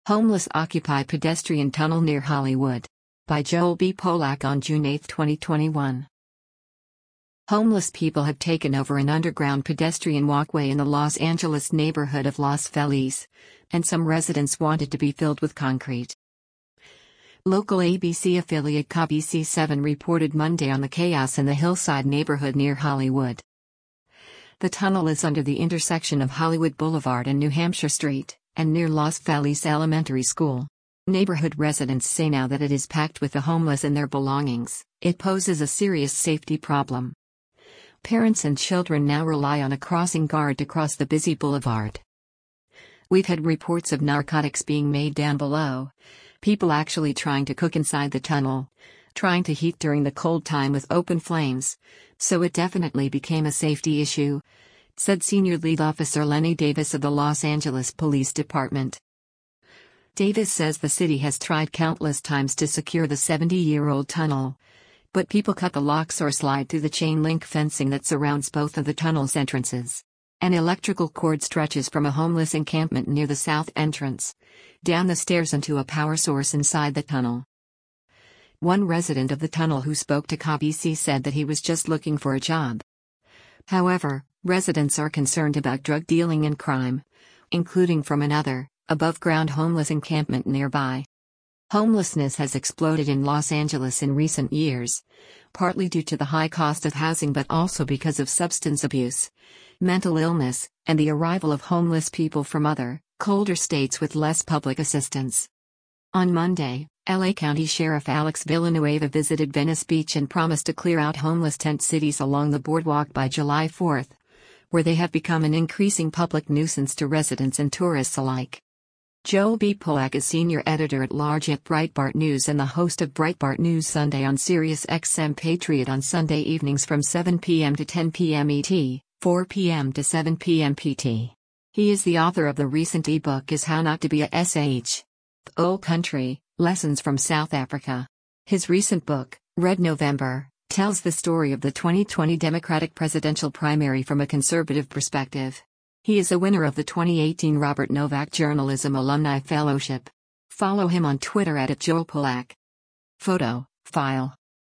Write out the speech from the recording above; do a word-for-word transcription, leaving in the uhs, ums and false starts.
Homeless occupy pedestrian tunnel near Hollywood. By Joel B. Polak on June eighth, twenty twenty-one. Homeless people have taken over an underground pedestrian walkway in the Los Angeles neighborhood of Los Feliz, and some residents want it to be filled with concrete. Local A B C affiliate K B C seven reported Monday on the chaos in the Hillside neighborhood near Hollywood. The tunnel is under the intersection of Hollywood Boulevard and New Hampshire Street, and near Los Feliz Elementary School. Neighborhood residents say now that it is packed with the homeless and their belongings, it poses a serious safety problem. Parents and children now rely on a crossing guard to cross the busy boulevard. We've had reports of narcotics being made down below, people actually trying to cook inside the tunnel, trying to heat during the cold time with open flames, so it definitely became a safety issue, said Senior Lead Officer Lenny Davis of the Los Angeles Police Department. Davis says the city has tried countless times to secure the seventy-year-old tunnel, but people cut the locks or slide through the chain-link fencing that surrounds both of the tunnel's entrances. An electrical cord stretches from a homeless encampment near the south entrance, down the stairs into a power source inside the tunnel. One resident of the tunnel who spoke to K B C said that he was just looking for a job. However, residents are concerned about drug dealing and crime, including from another, above-ground homeless encampment nearby. Homelessness has exploded in Los Angeles in recent years, partly due to the high cost of housing but also because of substance abuse, mental illness, and the arrival of homeless people from other, colder states with less public assistance. On Monday, L A County Sheriff Alex Villanueva visited Venice Beach and promised to clear out homeless tent cities along the boardwalk by July fourth, where they have become an increasing public nuisance to residents and tourists alike. Joel B. Polak is senior editor-at-large at Breitbart News and the host of Breitbart News Sunday on Sirius X M Patriot on Sunday evenings from seven p m to ten p m E T, four p m to seven p m P T. He is the author of the recent e-book Is How Not to Be a S H. The Old Country, Lessons from South Africa. His recent book, Red November, tells the story of the twenty twenty Democratic presidential primary from a conservative perspective. He is a winner of the twenty eighteen Robert Novak Journalism Alumni Fellowship. Follow him on Twitter at Joel Polak. Photo, file.